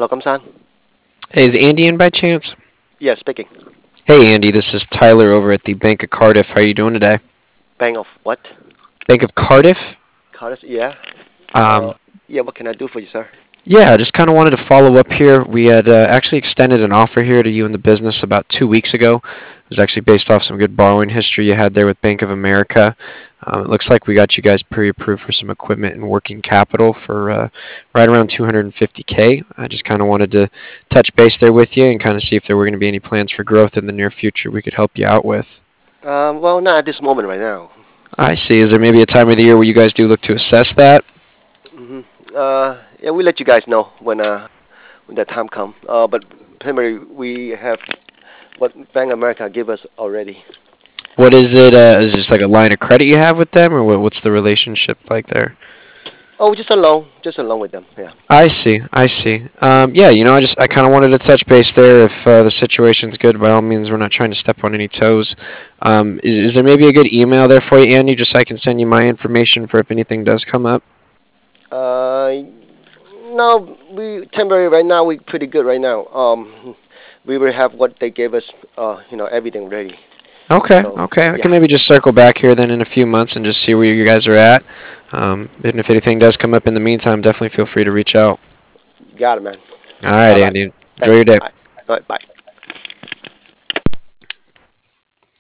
Hello, Kamsan. Hey, is Andy in by chance? Yeah, speaking. Hey, Andy, this is Tyler over at the Bank of Cardiff. How are you doing today? Bank of what? Bank of Cardiff? Carlos? Yeah. Uh, Um, yeah. What can I do for you, sir? yeah, I just kind of wanted to follow up here. We had actually extended an offer here to you in the business about 2 weeks ago. It was actually based off some good borrowing history you had there with Bank of America. It looks like we got you guys pre-approved for some equipment and working capital for right around 250K. I just kind of wanted to touch base there with you and kind of see if there were going to be any plans for growth in the near future we could help you out with. Well, not at this moment right now. I see. Is there maybe a time of the year where you guys do look to assess that? hmm yeah, we'll let you guys know when that time come. But primarily we have what Bank of America give us already. What is it? Is it just like a line of credit you have with them, or what's the relationship like there? Oh, just along with them. Yeah. I see. I see. Yeah, I kind of wanted to touch base there. If the situation's good, by all means, we're not trying to step on any toes. Is there maybe a good email there for you, Andy, just so I can send you my information for if anything does come up? Uh, no, we temporary right now. We pretty good right now. We will have what they gave us. Everything ready. Okay, So okay. I can yeah, maybe just circle back here then in a few months and just see where you guys are at. And if anything does come up in the meantime, definitely feel free to reach out. got it, man. All right, Bye bye. Andy. Enjoy Thank you. your day. Bye. All right, bye.